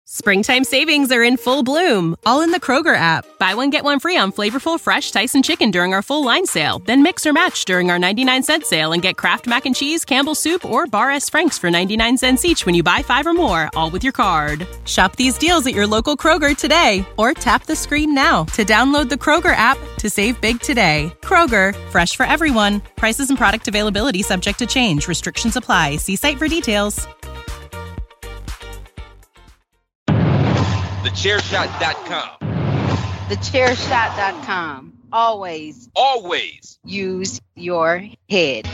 Springtime savings are in full bloom, all in the Kroger app. Buy one, get one free on flavorful, fresh Tyson chicken during our full line sale. Then mix or match during our 99-cent sale and get Kraft Mac and Cheese, Campbell's Soup, or Bar S. Frank's for 99 cents each when you buy 5 or more, all with your card. Shop these deals at your local Kroger today, or tap the screen now to download the Kroger app to save big today. Kroger, fresh for everyone. Prices and product availability subject to change. Restrictions apply. See site for details. TheChairShot.com. TheChairShot.com. Always use your head.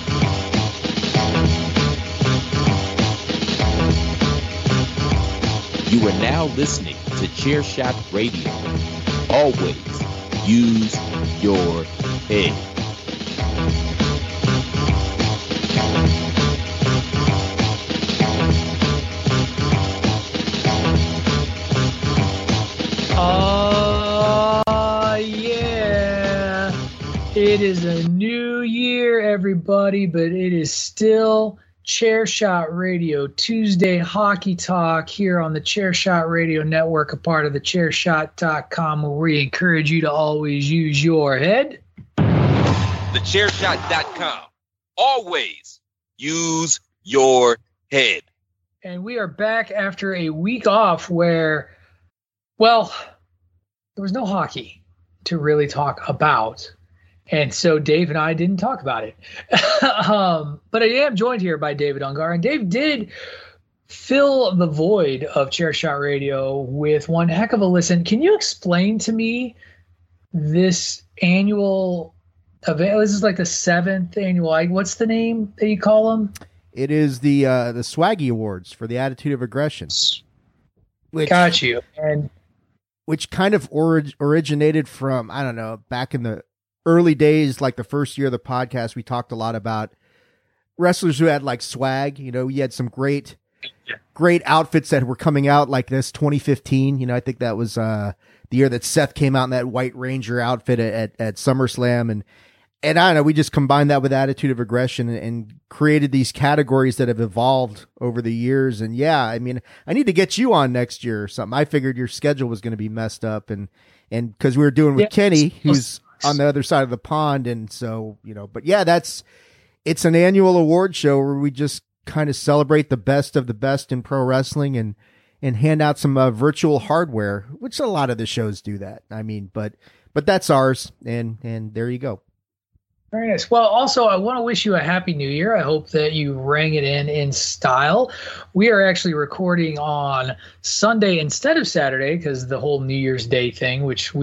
You are now listening to Chairshot Radio. Always use your head. Yeah. It is a new year, everybody, but it is still Chairshot Radio, Tuesday Hockey Talk here on the Chairshot Radio Network, a part of the Chairshot.com, where we encourage you to always use your head. TheChairShot.com. Always use your head. And we are back after a week off where, well, there was no hockey to really talk about. And so Dave and I didn't talk about it. But I am joined here by David Ungar. And Dave did fill the void of Chairshot Radio with one heck of a listen. Can you explain to me this annual event? This is like the 7th annual. What's the name that you call them? It is the Swaggy Awards for the Attitude of Aggression. Got you. And which kind of originated from, I don't know, back in the early days, like the first year of the podcast, we talked a lot about wrestlers who had like swag. You know, we had some great outfits that were coming out like this 2015. You know, I think that was the year that Seth came out in that White Ranger outfit at SummerSlam. And I don't know, we just combined that with Attitude of Aggression and created these categories that have evolved over the years. And yeah, I mean, I need to get you on next year or something. I figured your schedule was going to be messed up and because we were doing with Kenny, who's on the other side of the pond. And so, you know, but yeah, it's an annual award show where we just kind of celebrate the best of the best in pro wrestling and hand out some virtual hardware, which a lot of the shows do that. I mean, but that's ours. And there you go. Very nice. Well, also, I want to wish you a happy new year. I hope that you rang it in style. We are actually recording on Sunday instead of Saturday because the whole New Year's Day thing, which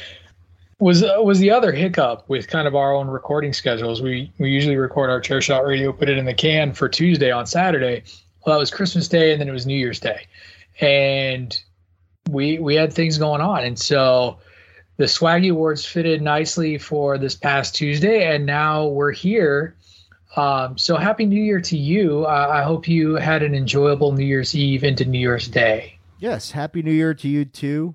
was the other hiccup with kind of our own recording schedules. We usually record our Chairshot Radio, put it in the can for Tuesday on Saturday. Well, that was Christmas Day, and then it was New Year's Day. And we had things going on. And so the Swaggy Awards fitted nicely for this past Tuesday, and now we're here. So happy New Year to you. I hope you had an enjoyable New Year's Eve into New Year's Day. Yes, happy New Year to you too.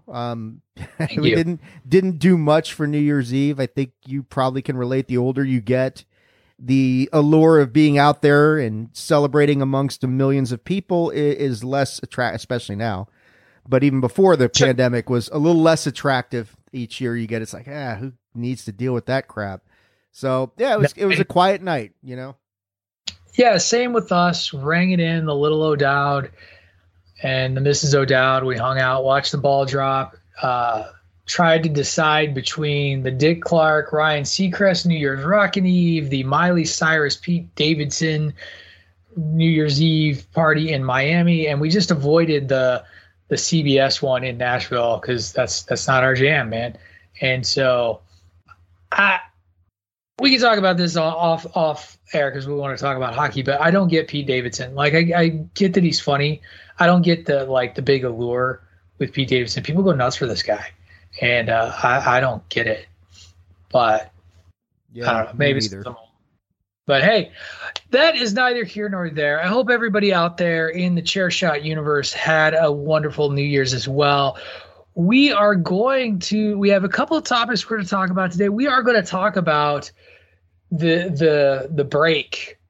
We didn't do much for New Year's Eve. I think you probably can relate. The older you get, the allure of being out there and celebrating amongst millions of people is less attractive, especially now. But even before the pandemic was a little less attractive. Each year you get, it's like, who needs to deal with that crap? So yeah, it was a quiet night, you know? Yeah. Same with us. Rang it in, the little O'Dowd and the Mrs. O'Dowd. We hung out, watched the ball drop, tried to decide between the Dick Clark, Ryan Seacrest New Year's Rockin' Eve, the Miley Cyrus, Pete Davidson New Year's Eve party in Miami. And we just avoided the CBS one in Nashville because that's not our jam, man. And so we can talk about this off air because we want to talk about hockey, but I don't get Pete Davidson. Like I get that he's funny. I don't get the big allure with Pete Davidson. People go nuts for this guy, and I don't get it. But yeah, I don't know. Maybe it's but hey, that is neither here nor there. I hope everybody out there in the Chairshot universe had a wonderful New Year's as well. We have a couple of topics we're going to talk about today. We are going to talk about the break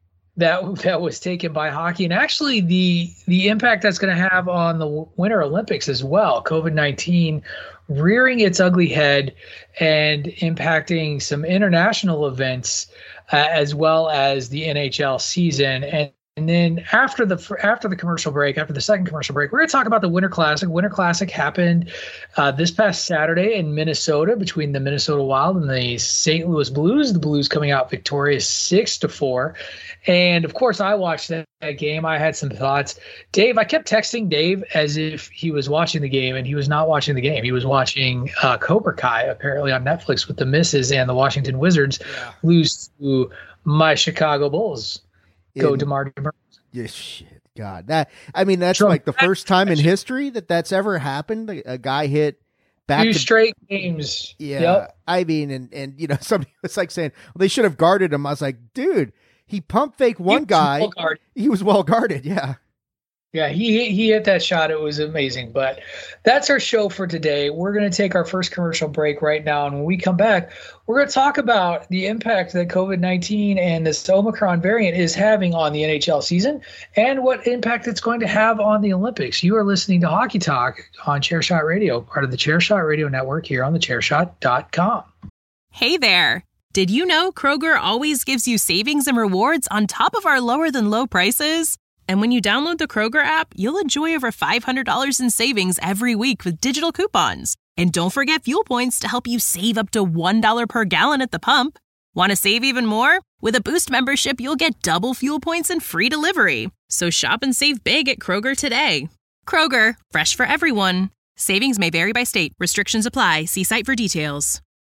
that was taken by hockey, and actually the impact that's going to have on the Winter Olympics as well. COVID-19 rearing its ugly head and impacting some international events as well as the NHL season. And then after the commercial break, after the second commercial break, we're going to talk about the Winter Classic. Winter Classic happened this past Saturday in Minnesota between the Minnesota Wild and the St. Louis Blues. The Blues coming out victorious 6-4. And of course, I watched that game. I had some thoughts. Dave, I kept texting Dave as if he was watching the game, and he was not watching the game. He was watching Cobra Kai, apparently on Netflix, with the Misses and the Washington Wizards lose to my Chicago Bulls. Go DeMar DeRozan. Yeah, shit, God. That's like the first time in history that's ever happened. A guy hit back two straight games. Yeah. Yep. I mean, and somebody was like saying, well, they should have guarded him. I was like, dude, he pump fake one guy. He was well guarded. Yeah. Yeah, he hit that shot. It was amazing. But that's our show for today. We're going to take our first commercial break right now. And when we come back, we're going to talk about the impact that COVID-19 and this Omicron variant is having on the NHL season and what impact it's going to have on the Olympics. You are listening to Hockey Talk on Chairshot Radio, part of the Chairshot Radio Network here on thechairshot.com. Hey there. Did you know Kroger always gives you savings and rewards on top of our lower than low prices? And when you download the Kroger app, you'll enjoy over $500 in savings every week with digital coupons. And don't forget fuel points to help you save up to $1 per gallon at the pump. Want to save even more? With a Boost membership, you'll get double fuel points and free delivery. So shop and save big at Kroger today. Kroger, fresh for everyone. Savings may vary by state. Restrictions apply. See site for details.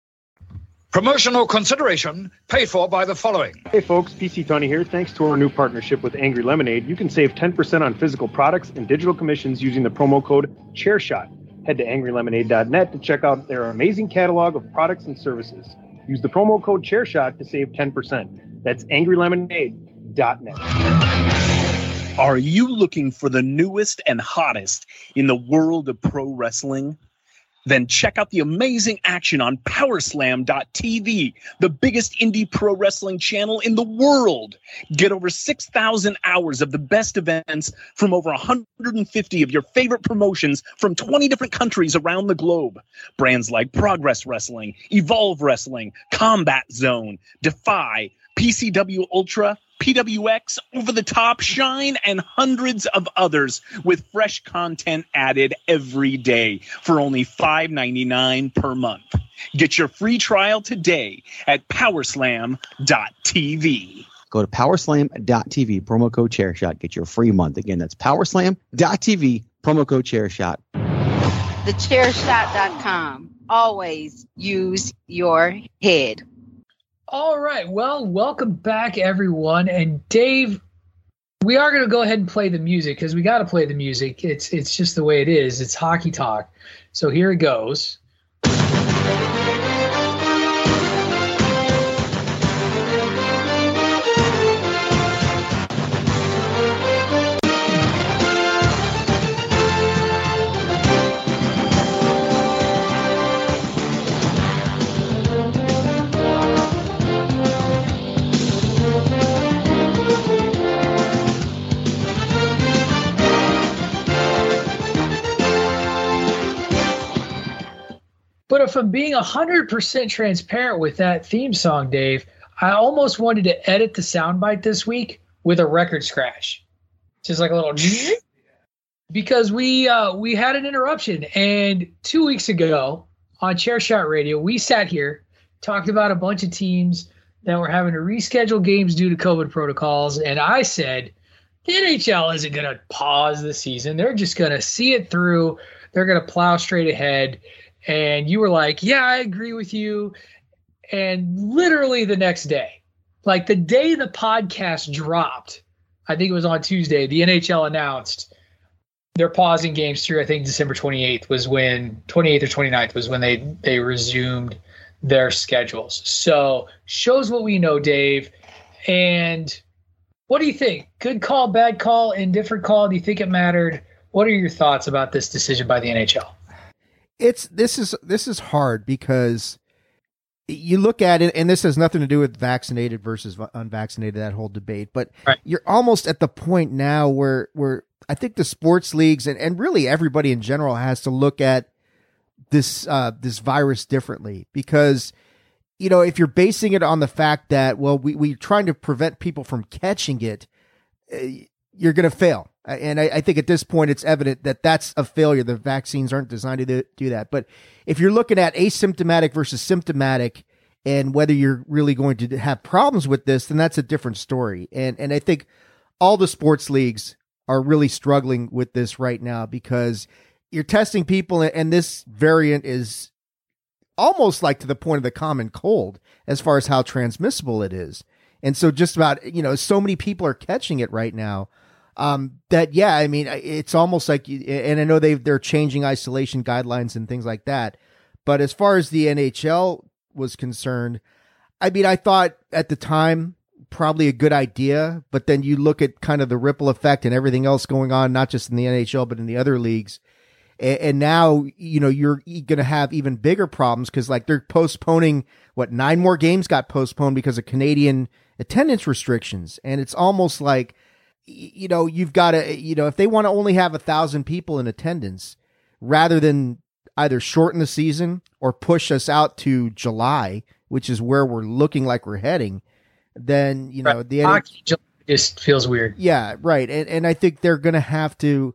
Promotional consideration paid for by the following. Hey folks, PC Tony here. Thanks to our new partnership with Angry Lemonade, you can save 10% on physical products and digital commissions using the promo code ChairShot. Head to angrylemonade.net to check out their amazing catalog of products and services. Use the promo code ChairShot to save 10%. That's angrylemonade.net. Are you looking for the newest and hottest in the world of pro wrestling? Then check out the amazing action on Powerslam.tv, the biggest indie pro wrestling channel in the world. Get over 6,000 hours of the best events from over 150 of your favorite promotions from 20 different countries around the globe. Brands like Progress Wrestling, Evolve Wrestling, Combat Zone, Defy, PCW Ultra, PWX, Over the Top, Shine, and hundreds of others with fresh content added every day for only $5.99 per month. Get your free trial today at Powerslam.tv. Go to Powerslam.tv, promo code ChairShot. Get your free month. Again, that's Powerslam.tv, promo code ChairShot. Thechairshot.com. Always use your head. All right. Well, welcome back, everyone. And Dave, we are going to go ahead and play the music because we got to play the music. It's just the way it is. It's Hockey Talk. So here it goes. But if I'm being 100% transparent with that theme song, Dave, I almost wanted to edit the soundbite this week with a record scratch. Just like a little... Because we had an interruption. And 2 weeks ago on Chairshot Radio, we sat here, talked about a bunch of teams that were having to reschedule games due to COVID protocols. And I said, the NHL isn't going to pause the season. They're just going to see it through. They're going to plow straight ahead. And you were like, yeah, I agree with you. And literally the next day, like the day the podcast dropped, I think it was on Tuesday, the NHL announced they're pausing games through, I think December 28th or 29th was when they resumed their schedules. So shows what we know, Dave. And what do you think? Good call, bad call, indifferent call? Do you think it mattered? What are your thoughts about this decision by the NHL? This is hard because you look at it, and this has nothing to do with vaccinated versus unvaccinated, that whole debate, but right. You're almost at the point now where I think the sports leagues and really everybody in general has to look at this virus differently, because, you know, if you're basing it on the fact that, well, we're trying to prevent people from catching it, you're going to fail. And I think at this point, it's evident that that's a failure. The vaccines aren't designed to do that. But if you're looking at asymptomatic versus symptomatic and whether you're really going to have problems with this, then that's a different story. And I think all the sports leagues are really struggling with this right now, because you're testing people, and this variant is almost like to the point of the common cold as far as how transmissible it is. And so just about, you know, so many people are catching it right now. That, yeah, I mean, it's almost like, and I know they're changing isolation guidelines and things like that. But as far as the NHL was concerned, I mean, I thought at the time, probably a good idea, but then you look at kind of the ripple effect and everything else going on, not just in the NHL, but in the other leagues. And now, you know, you're going to have even bigger problems, because like they're postponing 9 more games got postponed because of Canadian attendance restrictions. And it's almost like, you know, you've got to, you know, if they want to only have 1,000 people in attendance, rather than either shorten the season or push us out to July, which is where we're looking like we're heading, then, you know, the hockey just feels weird. Yeah, right. And I think they're going to have to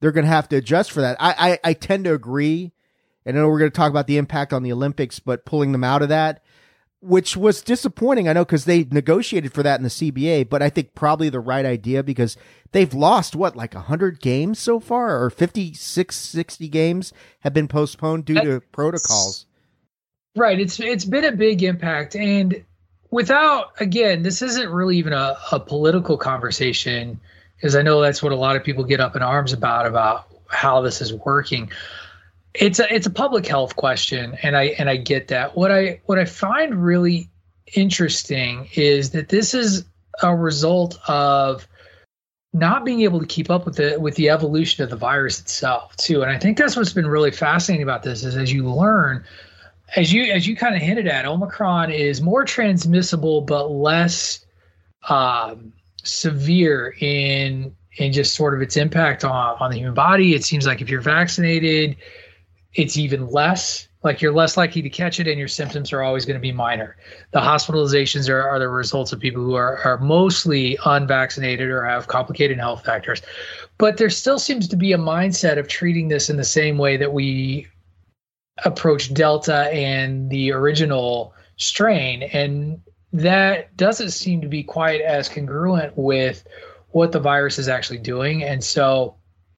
adjust for that. I tend to agree. And I know we're going to talk about the impact on the Olympics, but pulling them out of that, which was disappointing, I know, because they negotiated for that in the CBA, but I think probably the right idea, because they've lost, like 100 games so far, or 56, 60 games have been postponed due to protocols. Right. It's been a big impact. And without, again, this isn't really even a political conversation, because I know that's what a lot of people get up in arms about how this is working. It's a public health question, and I get that. What I find really interesting is that this is a result of not being able to keep up with the evolution of the virus itself too. And I think that's what's been really fascinating about this, is as you learn, as you kind of hinted at, Omicron is more transmissible but less severe in just sort of its impact on the human body. It seems like if you're vaccinated, it's even less, like you're less likely to catch it, and your symptoms are always going to be minor. The hospitalizations are the results of people who are mostly unvaccinated or have complicated health factors. But there still seems to be a mindset of treating this in the same way that we approach Delta and the original strain. And that doesn't seem to be quite as congruent with what the virus is actually doing. And so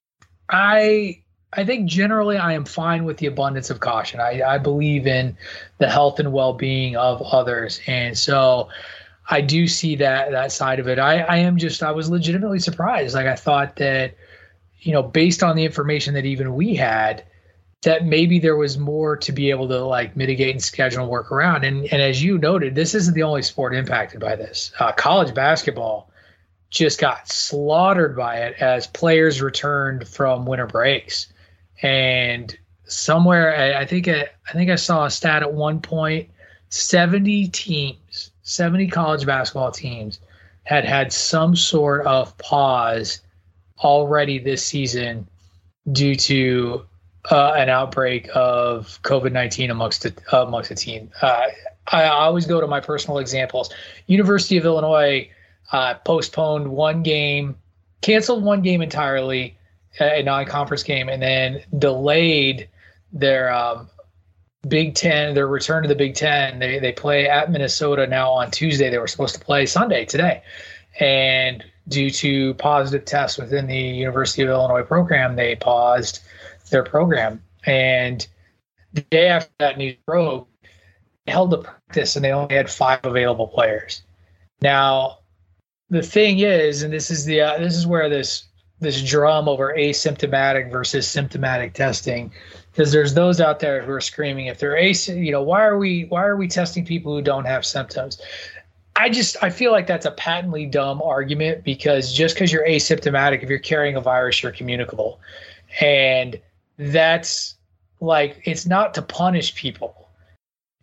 I think generally I am fine with the abundance of caution. I believe in the health and well-being of others. And so I do see that side of it. I was legitimately surprised. Like, I thought that, you know, based on the information that even we had, that maybe there was more to be able to like mitigate and schedule and work around. And as you noted, this isn't the only sport impacted by this. College basketball just got slaughtered by it as players returned from winter breaks. And somewhere, I think I saw a stat at one point, 70 college basketball teams had some sort of pause already this season due to an outbreak of COVID-19 amongst the team. I always go to my personal examples. University of Illinois postponed one game, canceled one game entirely, a non-conference game, and then delayed their Big Ten, their return to the Big Ten. They play at Minnesota now on Tuesday. They were supposed to play Sunday today. And due to positive tests within the University of Illinois program, they paused their program. And the day after that news broke, they held a practice and they only had 5 available players. Now, the thing is, and this is where this drum over asymptomatic versus symptomatic testing, because there's those out there who are screaming, if they're why are we testing people who don't have symptoms? I feel like that's a patently dumb argument, because just because you're asymptomatic, if you're carrying a virus, you're communicable. And that's like, it's not to punish people.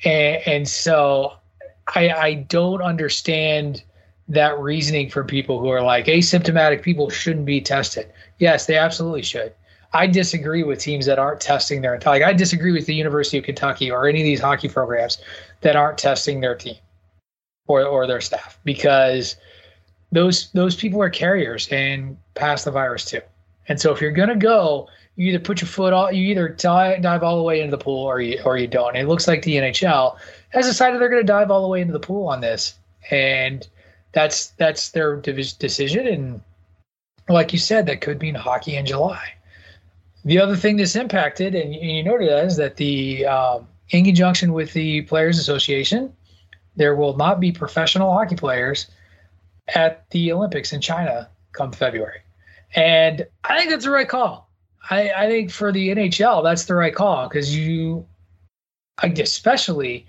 And so I don't understand that reasoning for people who are like, asymptomatic people shouldn't be tested. Yes, they absolutely should. I disagree with teams that aren't testing their entire. Like, I disagree with the University of Kentucky or any of these hockey programs that aren't testing their team or their staff, because those people are carriers and pass the virus too. And so if you're gonna go, you either put your foot all, you either dive all the way into the pool or you don't. And it looks like the NHL has decided they're going to dive all the way into the pool on this, and that's their decision. And like you said, that could mean hockey in July. The other thing that's impacted, and you noted that, is that the in conjunction with the Players Association, there will not be professional hockey players at the Olympics in China come February. And I think that's the right call. I think for the NHL, that's the right call, because especially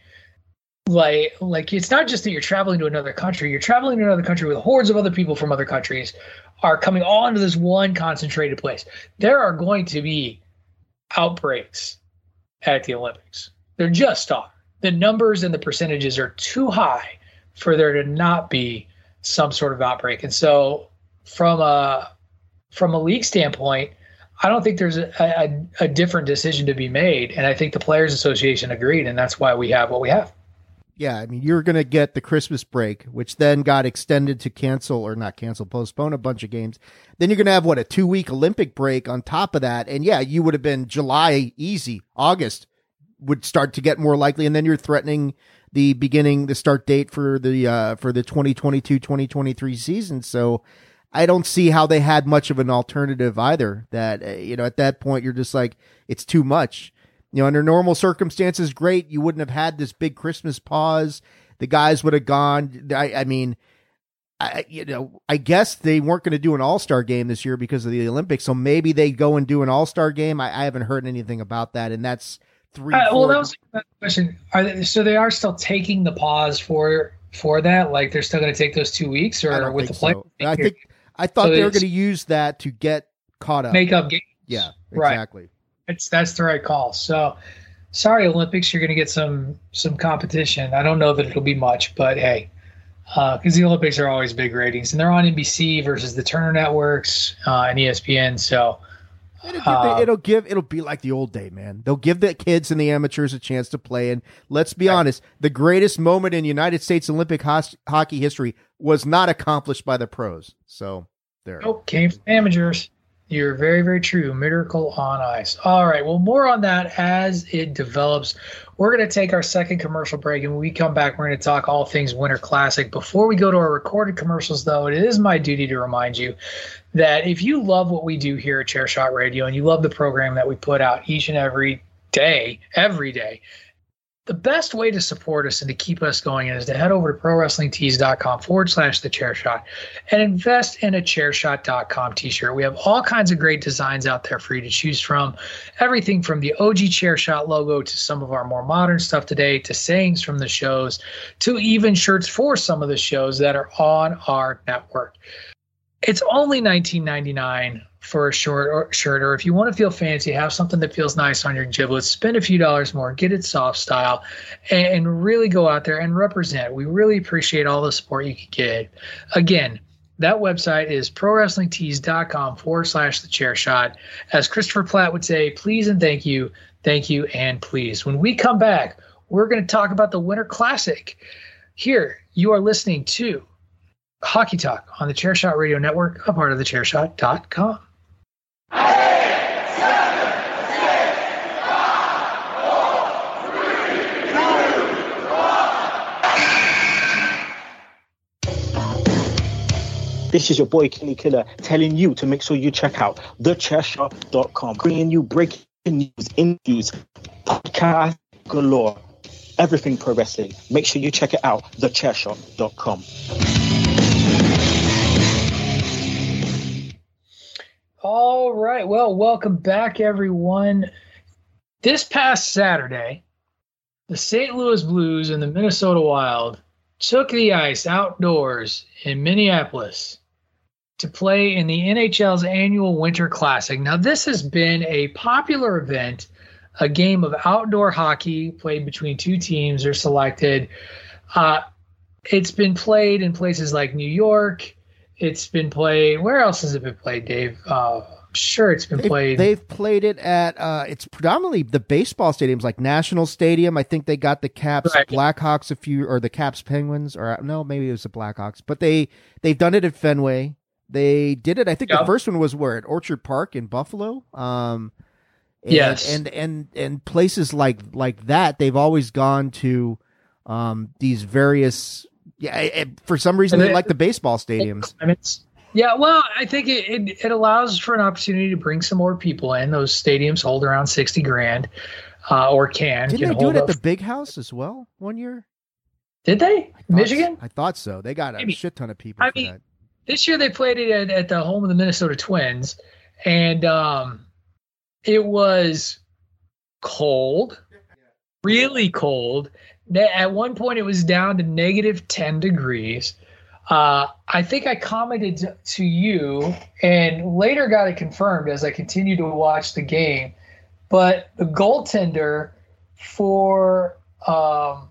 like it's not just that you're traveling to another country. You're traveling to another country with hordes of other people from other countries are coming all into this one concentrated place. There are going to be outbreaks at the Olympics. There just are. The numbers and the percentages are too high for there to not be some sort of outbreak. And so from a league standpoint, I don't think there's a different decision to be made. And I think the Players Association agreed, and that's why we have what we have. Yeah, I mean, you're going to get the Christmas break, which then got extended to postpone a bunch of games. Then you're going to have, a 2-week Olympic break on top of that. And yeah, you would have been July easy. August would start to get more likely. And then you're threatening the start date for the 2022-2023 season. So I don't see how they had much of an alternative either. That, at that point, you're just like, it's too much. Under normal circumstances, great. You wouldn't have had this big Christmas pause. The guys would have gone. I guess they weren't going to do an all-star game this year because of the Olympics. So maybe they go and do an all-star game. I haven't heard anything about that. And that's 3. Well, that was a question. So they are still taking the pause for that? Like, they're still going to take those 2 weeks, or with the play? I thought they were going to use that to get caught up. Make up games. Yeah, exactly. Right. That's the right call. So, sorry, Olympics, you're going to get some competition. I don't know that it'll be much, but hey, because the Olympics are always big ratings, and they're on NBC versus the Turner networks and ESPN. So it'll be like the old day, man. They'll give the kids and the amateurs a chance to play. And let's be honest, the greatest moment in United States Olympic hockey history was not accomplished by the pros. So there. Nope, came from amateurs. You're very, very true. Miracle on ice. All right. Well, more on that as it develops. We're going to take our second commercial break, and when we come back, we're going to talk all things Winter Classic. Before we go to our recorded commercials, though, it is my duty to remind you that if you love what we do here at Chairshot Radio and you love the program that we put out each and every day, the best way to support us and to keep us going is to head over to ProWrestlingTees.com/thechairshot and invest in a Chairshot.com t-shirt. We have all kinds of great designs out there for you to choose from. Everything from the OG Chairshot logo to some of our more modern stuff today, to sayings from the shows, to even shirts for some of the shows that are on our network. It's only $19.99 for a shirt, or if you want to feel fancy, have something that feels nice on your giblets, spend a few dollars more, get it soft style, and really go out there and represent. We really appreciate all the support you can get. Again, that website is ProWrestlingTees.com/thechairshot. As Christopher Platt would say, please and thank you, and please. When we come back, we're going to talk about the Winter Classic. Here, you are listening to Hockey Talk on the Chairshot Radio Network, a part of thechairshot.com. This is your boy Kenny Killer telling you to make sure you check out thechairshot.com, bringing you breaking news, interviews, podcast galore, everything pro wrestling. Make sure you check it out, thechairshot.com. All right. Well, welcome back, everyone. This past Saturday, the St. Louis Blues and the Minnesota Wild took the ice outdoors in Minneapolis to play in the NHL's annual Winter Classic. Now, this has been a popular event a game of outdoor hockey played between two teams are selected. It's been played in places like New York. It's been played. Where else has it been played, Dave? Sure, it's been played. They've played it at, it's predominantly the baseball stadiums like National Stadium. I think they got the Caps Blackhawks or the Caps Penguins, or no, maybe it was the Blackhawks. But they've done it at Fenway. They did it. I think the first one was where, at Orchard Park in Buffalo. Yes, and places like that. They've always gone to these various. Yeah, for some reason they like the baseball stadiums. Yeah, well, I think it allows for an opportunity to bring some more people in. Those stadiums hold around $60,000, or can. Didn't they do it at the Big House as well one year? Did they? Michigan? I thought so. They got a shit ton of people for that. This year they played it at the home of the Minnesota Twins, and it was cold, really cold. At one point, it was down to negative 10 degrees. I think I commented to you and later got it confirmed as I continued to watch the game. But the goaltender for for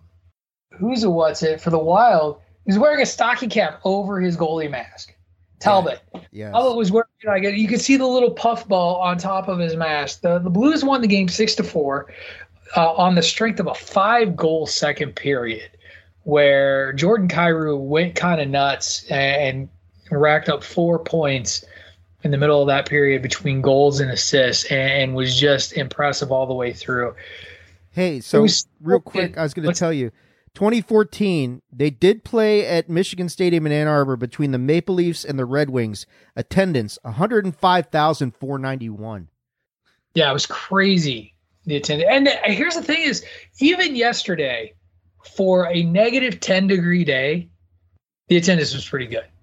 the Wild was wearing a stocking cap over his goalie mask. Talbot. Yeah. Talbot was wearing, you could see the little puff ball on top of his mask. The Blues won the game 6-4 on the strength of a 5-goal second period, where Jordan Kyrou went kind of nuts and racked up 4 points in the middle of that period between goals and assists, and was just impressive all the way through. Hey, so real quick, I was going to tell you, 2014, they did play at Michigan Stadium in Ann Arbor between the Maple Leafs and the Red Wings. Attendance, 105,491. Yeah, it was crazy, the attendance. And here's the thing is, even yesterday, for a negative 10-degree day, the attendance was pretty good.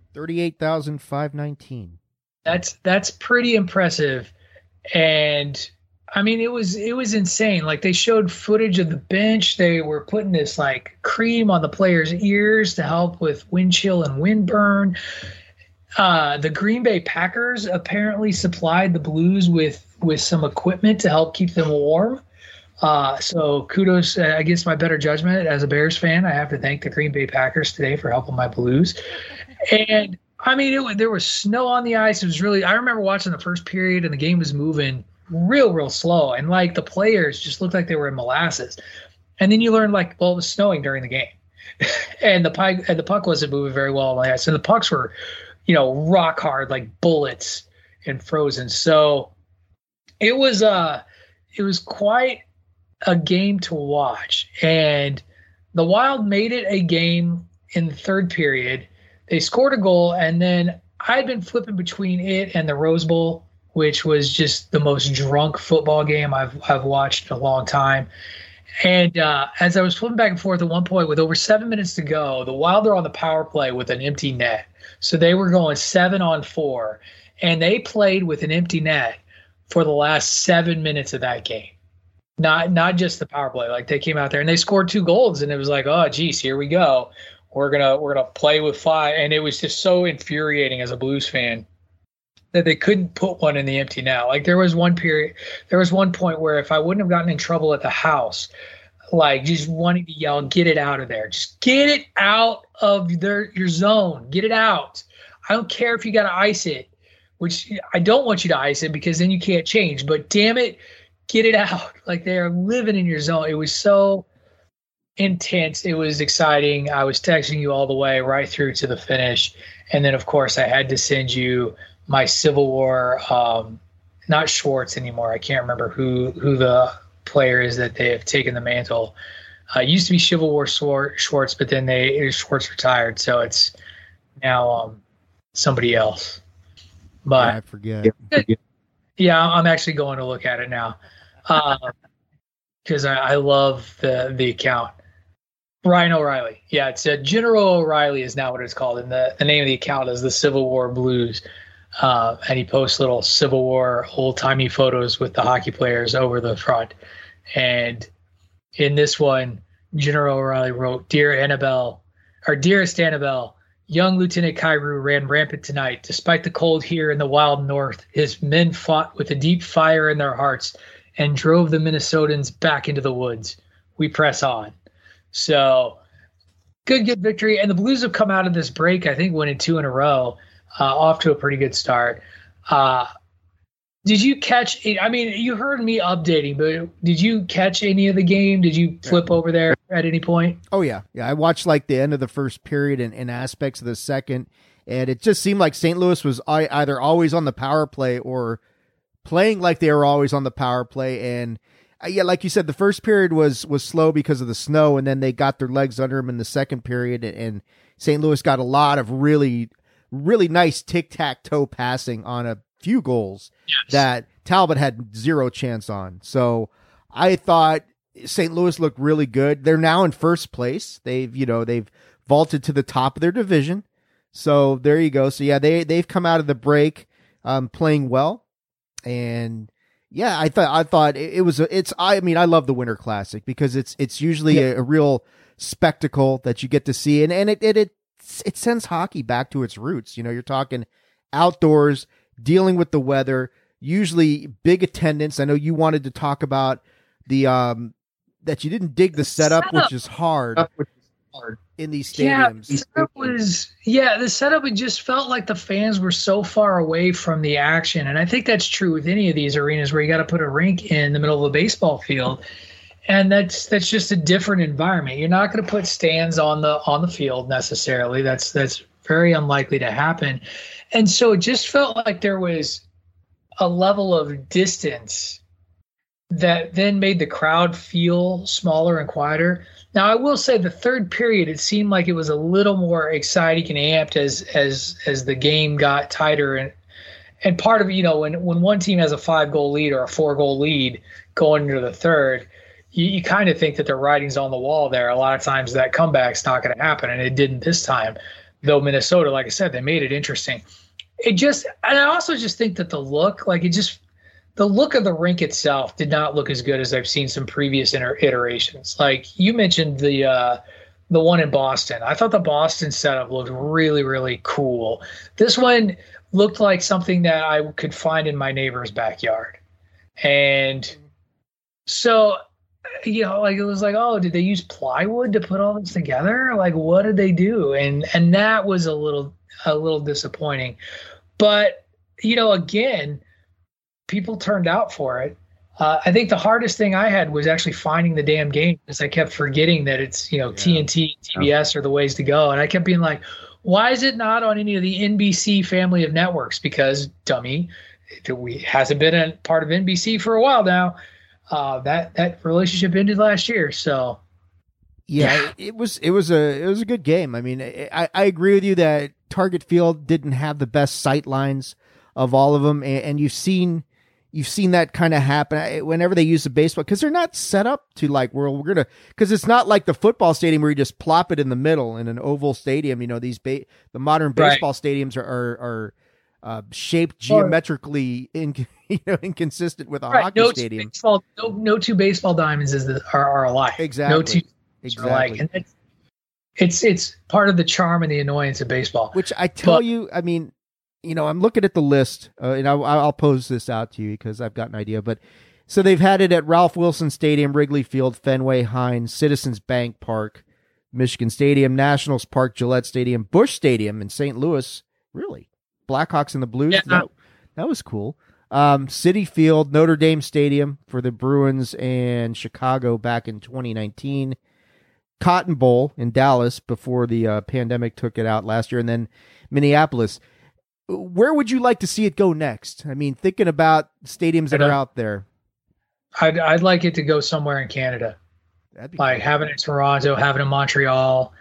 38,519. That's pretty impressive. And I mean, it was insane. Like, they showed footage of the bench. They were putting this like cream on the players' ears to help with wind chill and wind burn. The Green Bay Packers apparently supplied the Blues with some equipment to help keep them warm. So kudos, against my better judgment as a Bears fan, I have to thank the Green Bay Packers today for helping my Blues. And I mean, there was snow on the ice. It was really, I remember watching the first period and the game was moving real slow. And like the players just looked like they were in molasses. And then you learn it was snowing during the game and the puck wasn't moving very well on the ice. And the pucks were, rock hard, like bullets and frozen. So it was quite a game to watch, and the Wild made it a game in the third period. They scored a goal, and then I'd been flipping between it and the Rose Bowl, which was just the most drunk football game I've watched in a long time. And as I was flipping back and forth at one point, with over 7 minutes to go, the Wild are on the power play with an empty net. So they were going 7-on-4, and they played with an empty net for the last 7 minutes of that game. Not just the power play. Like, they came out there and they scored 2 goals, and it was like, oh geez, here we go. We're gonna play with 5. And it was just so infuriating as a Blues fan that they couldn't put one in the empty net. Like, there was one point where if I wouldn't have gotten in trouble at the house, like just wanting to yell, get it out of there. Just get it out of your zone. Get it out. I don't care if you got to ice it, which I don't want you to ice it because then you can't change. But damn it, get it out. Like, they are living in your zone. It was so intense. It was exciting. I was texting you all the way right through to the finish. And then, of course, I had to send you my Civil War, not Schwartz anymore. I can't remember who the player is that they have taken the mantle. It used to be Civil War Schwartz, but then Schwartz retired. So it's now somebody else. But yeah, I forget. Yeah, I'm actually going to look at it now because I love the account. Ryan O'Reilly. Yeah, it's General O'Reilly is now what it's called. And the name of the account is the Civil War Blues. And he posts little Civil War old-timey photos with the hockey players over the front. And in this one, General O'Reilly wrote, Dearest Annabelle, young Lieutenant Kyrou ran rampant tonight. Despite the cold here in the wild north, his men fought with a deep fire in their hearts and drove the Minnesotans back into the woods. We press on. So good victory. And the Blues have come out of this break, I think, winning 2 in a row, off to a pretty good start. Did you catch – I mean, you heard me updating, but did you catch any of the game? Did you flip over there at any point? Oh, yeah. Yeah, I watched like the end of the first period and aspects of the second, and it just seemed like St. Louis was either always on the power play or playing like they were always on the power play. And, yeah, like you said, the first period was slow because of the snow, and then they got their legs under them in the second period, and St. Louis got a lot of really, really nice tic-tac-toe passing on a few goals that Talbot had zero chance on. So I thought St. Louis looked really good. They're now in first place. They've vaulted to the top of their division. So there you go. So yeah, they've come out of the break playing well. And yeah, I thought I love the Winter Classic because it's usually a real spectacle that you get to see. And it sends hockey back to its roots. You know, you're talking outdoors, dealing with the weather, usually big attendance. I know you wanted to talk about the that you didn't dig the setup, which is hard in these stadiums. The setup, it just felt like the fans were so far away from the action. And I think that's true with any of these arenas where you got to put a rink in the middle of a baseball field. And that's just a different environment. You're not going to put stands on the field necessarily. That's very unlikely to happen. And so it just felt like there was a level of distance that then made the crowd feel smaller and quieter. Now, I will say the third period, it seemed like it was a little more exciting and amped as the game got tighter. And part of, when one team has a 5-goal lead or a 4-goal lead going into the third, you kind of think that the writing's on the wall there. A lot of times that comeback's not going to happen, and it didn't this time. Though Minnesota, like I said, they made it interesting. And I also just think that the look of the rink itself did not look as good as I've seen some previous iterations. Like you mentioned the one in Boston. I thought the Boston setup looked really, really cool. This one looked like something that I could find in my neighbor's backyard. And so, like it was like, oh, did they use plywood to put all this together? Like, what did they do? And that was a little disappointing. But, again, people turned out for it. I think the hardest thing I had was actually finding the damn game because I kept forgetting that it's, TNT, TBS are the ways to go. And I kept being like, why is it not on any of the NBC family of networks? Because, dummy, it hasn't been a part of NBC for a while now. That relationship ended last year. So, yeah, it was a good game. I mean, I agree with you that Target Field didn't have the best sight lines of all of them, and you've seen that kind of happen whenever they use the baseball because they're not set up to like because it's not like the football stadium where you just plop it in the middle in an oval stadium. The modern baseball stadiums are shaped geometrically inconsistent with a hockey stadium. No two baseball diamonds are alike. Exactly. No two are alike. And it's part of the charm and the annoyance of baseball. Which I tell you, I mean, I'm looking at the list, and I'll pose this out to you because I've got an idea. But so they've had it at Ralph Wilson Stadium, Wrigley Field, Fenway, Hines, Citizens Bank Park, Michigan Stadium, Nationals Park, Gillette Stadium, Busch Stadium in St. Louis. Really? Blackhawks and the Blues? Yeah, that was cool. Citi Field, Notre Dame Stadium for the Bruins and Chicago back in 2019. Cotton Bowl in Dallas before the pandemic took it out last year, and then Minneapolis. Where would you like to see it go next? I mean, thinking about stadiums that are out there. I'd like it to go somewhere in Canada. Like cool. Having it in Toronto, having it in Montreal.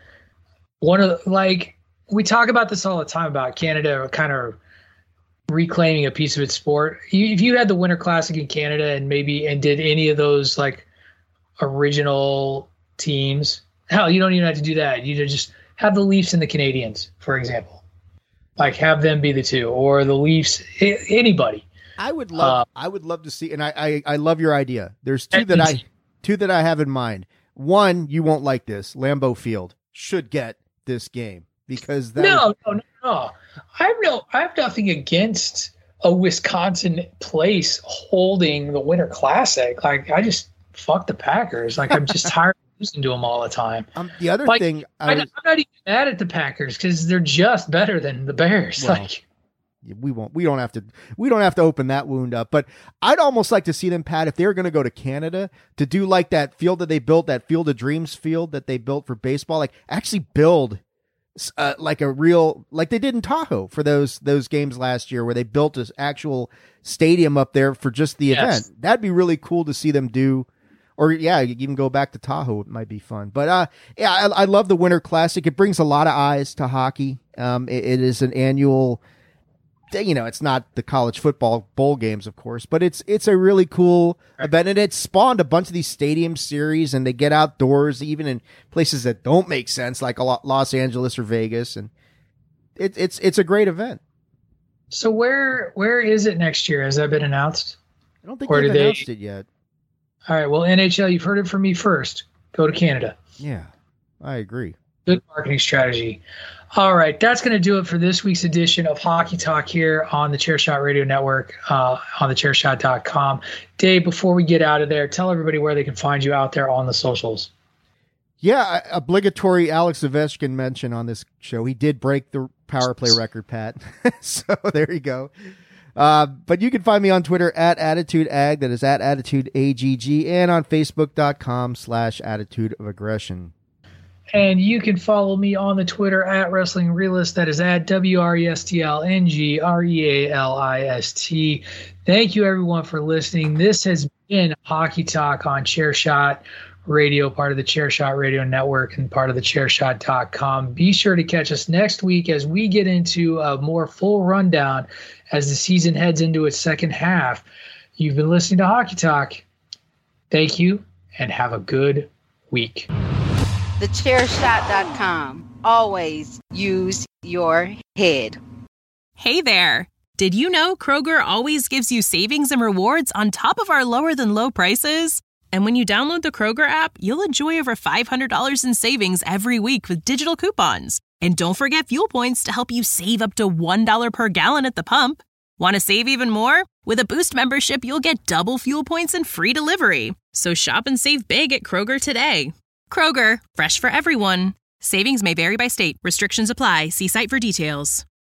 We talk about this all the time about Canada kind of reclaiming a piece of its sport. If you had the Winter Classic in Canada and did any of those like original teams, hell, you don't even have to do that. You just have the Leafs and the Canadians, for example. Like have them be the two, or the Leafs, anybody. I would love to see, and I love your idea. There's two that I have in mind. One, you won't like this. Lambeau Field should get this game because no. I have nothing against a Wisconsin place holding the Winter Classic. Like, I just fuck the Packers. Like, I'm just tired of losing to them all the time. The other thing, I'm not even mad at the Packers because they're just better than the Bears. Well, we don't have to open that wound up. But I'd almost like to see them, Pat, if they were going to go to Canada, to do like that field that they built, that Field of Dreams field that they built for baseball, like actually build like a real, like they did in Tahoe for those games last year, where they built this actual stadium up there for just the event. That'd be really cool to see them do. Or you even go back to Tahoe. It might be fun. But I love the Winter Classic. It brings a lot of eyes to hockey. It is an annual, it's not the college football bowl games, of course, but it's a really cool event, and it spawned a bunch of these stadium series, and they get outdoors, even in places that don't make sense, like Los Angeles or Vegas, and it's a great event. So where is it next year? Has that been announced? I don't think they've announced it yet. All right, well, NHL, you've heard it from me first. Go to Canada. Yeah, I agree. Good marketing strategy. All right, that's going to do it for this week's edition of Hockey Talk here on the Chairshot Radio Network, on thechairshot.com. Dave, before we get out of there, tell everybody where they can find you out there on the socials. Yeah, obligatory Alex Ovechkin mention on this show. He did break the power play record, Pat. So there you go. But you can find me on Twitter at AttitudeAg, that is at AttitudeAGG, and on Facebook.com/AttitudeOfAggression. And you can follow me on the Twitter at Wrestling Realist. That is at WRESTLNGREALIST. Thank you, everyone, for listening. This has been Hockey Talk on Chairshot Radio, part of the Chairshot Radio Network and part of the Chairshot.com. Be sure to catch us next week as we get into a more full rundown as the season heads into its second half. You've been listening to Hockey Talk. Thank you, and have a good week. TheChairShot.com. Always use your head. Hey there. Did you know Kroger always gives you savings and rewards on top of our lower than low prices? And when you download the Kroger app, you'll enjoy over $500 in savings every week with digital coupons. And don't forget fuel points to help you save up to $1 per gallon at the pump. Want to save even more? With a Boost membership, you'll get double fuel points and free delivery. So shop and save big at Kroger today. Kroger, fresh for everyone. Savings may vary by state. Restrictions apply. See site for details.